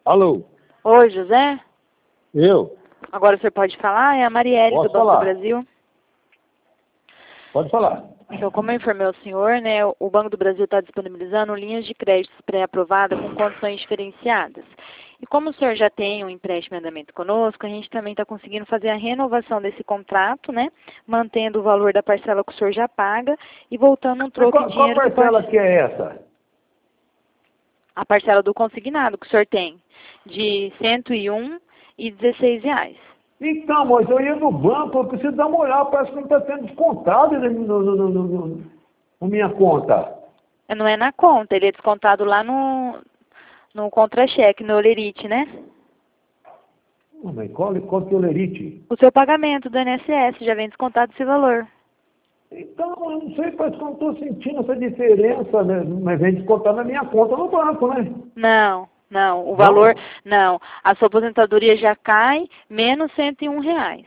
Alô? Oi, José? Eu? Agora o senhor pode falar? É a Marielle Posso do Banco falar. do Brasil. Pode falar. Então, como eu informei ao senhor, né, o Banco do Brasil está disponibilizando linhas de créditos pré-aprovadas com condições diferenciadas. E como o senhor já tem um empréstimo em andamento conosco, a gente também está conseguindo fazer a renovação desse contrato, né, mantendo o valor da parcela que o senhor já paga e voltando um troco Qual em dinheiro que parcela pode... que é essa? A parcela do consignado que o senhor tem, de R$ 101,16. Então, mas eu ia no banco, eu preciso dar uma olhada, parece que não está sendo descontado na minha conta. Não é na conta, ele é descontado lá no contra-cheque, no Olerite, né? Não, mas qual que é o lerite? O seu pagamento do INSS já vem descontado esse valor. Então, eu não sei, parece que eu não estou sentindo essa diferença, né? Mas vem descontar na minha conta no banco, né? Não, o valor, não. A sua aposentadoria já cai menos R$ 101.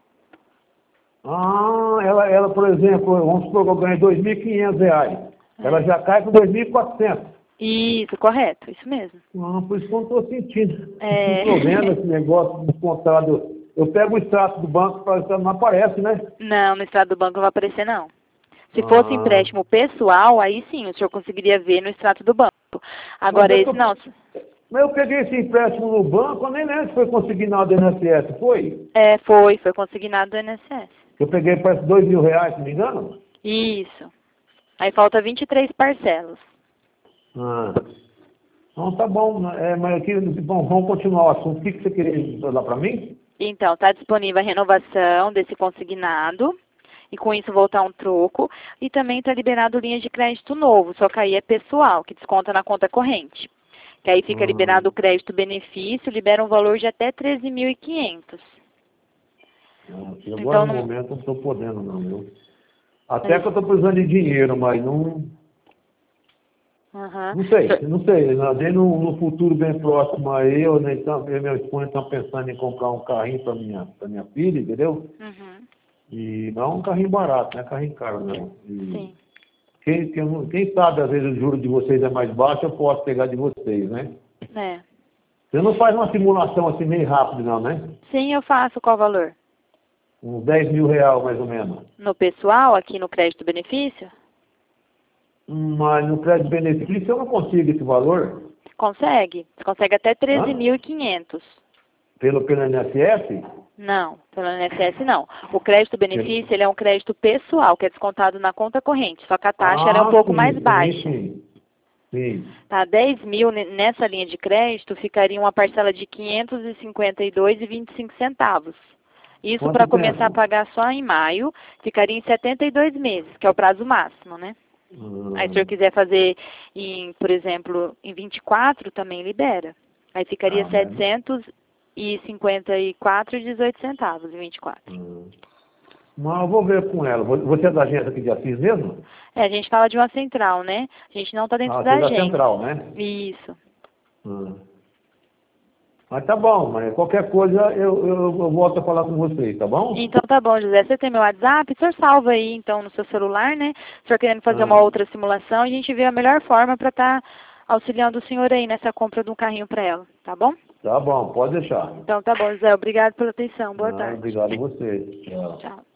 Ah, ela, por exemplo, vamos supor que eu ganhei R$ 2.500. É. Ela já cai com 2.400. Isso, correto, isso mesmo. Ah, por isso que eu não estou sentindo. É. Não estou vendo esse negócio descontado. Eu pego o extrato do banco, não aparece, né? Não, no extrato do banco não vai aparecer, não. Se fosse empréstimo pessoal, aí sim, o senhor conseguiria ver no extrato do banco. Agora, esse não. Mas eu peguei esse empréstimo no banco, eu nem lembro se foi consignado do INSS, foi? Foi consignado do INSS. Eu peguei parece R$ 2.000, se não me engano? Isso. Aí falta 23 parcelas. Ah. Então tá bom, mas aqui, bom, vamos continuar o assunto. O que você queria falar para mim? Então, está disponível a renovação desse consignado, e com isso voltar um troco, e também está liberado linha de crédito novo, só que aí é pessoal, que desconta na conta corrente. Que aí fica liberado o crédito benefício, libera um valor de até 13.500. Agora Então, no não... momento não estou podendo não, viu? Até que eu estou precisando de dinheiro, mas não... Uhum. Não sei. Nem no futuro bem próximo aí, eu e meu esposo estão pensando em comprar um carrinho para minha filha, entendeu? Uhum. E não um carrinho barato, não é carrinho caro, não. Sim. Quem sabe, às vezes, o juro de vocês é mais baixo, eu posso pegar de vocês, né? É. Você não faz uma simulação assim meio rápido, não, né? Sim, eu faço. Qual valor? Uns R$ 10.000, mais ou menos. No pessoal, aqui no crédito benefício? Mas no crédito benefício eu não consigo esse valor. Consegue. Você consegue até Hã? 13.500. Pelo INSS? Não, pelo INSS não. O crédito benefício, ele é um crédito pessoal, que é descontado na conta corrente, só que a taxa ela é um pouco mais baixa. Sim. Tá, 10 mil nessa linha de crédito ficaria uma parcela de R$ 552,25. Isso Quanto para começar a tempo? pagar só em maio, ficaria em 72 meses, que é o prazo máximo, né? Aí se o senhor quiser fazer, por exemplo, em 24, também libera. Aí ficaria Mas... 754,18 em 24. Mas eu vou ver com ela. Você é da agência aqui de Assis mesmo? A gente fala de uma central, né? A gente não está dentro da Você é da agência. central, né? Isso. Mas tá bom, mas qualquer coisa eu volto a falar com vocês, tá bom? Então tá bom, José. Você tem meu WhatsApp? O senhor salva aí, então, no seu celular, né? O senhor querendo fazer uma outra simulação, a gente vê a melhor forma para estar auxiliando o senhor aí nessa compra de um carrinho para ela, tá bom? Tá bom, pode deixar. Então tá bom, José. Obrigado pela atenção. Boa tarde. Obrigado a você. Tchau.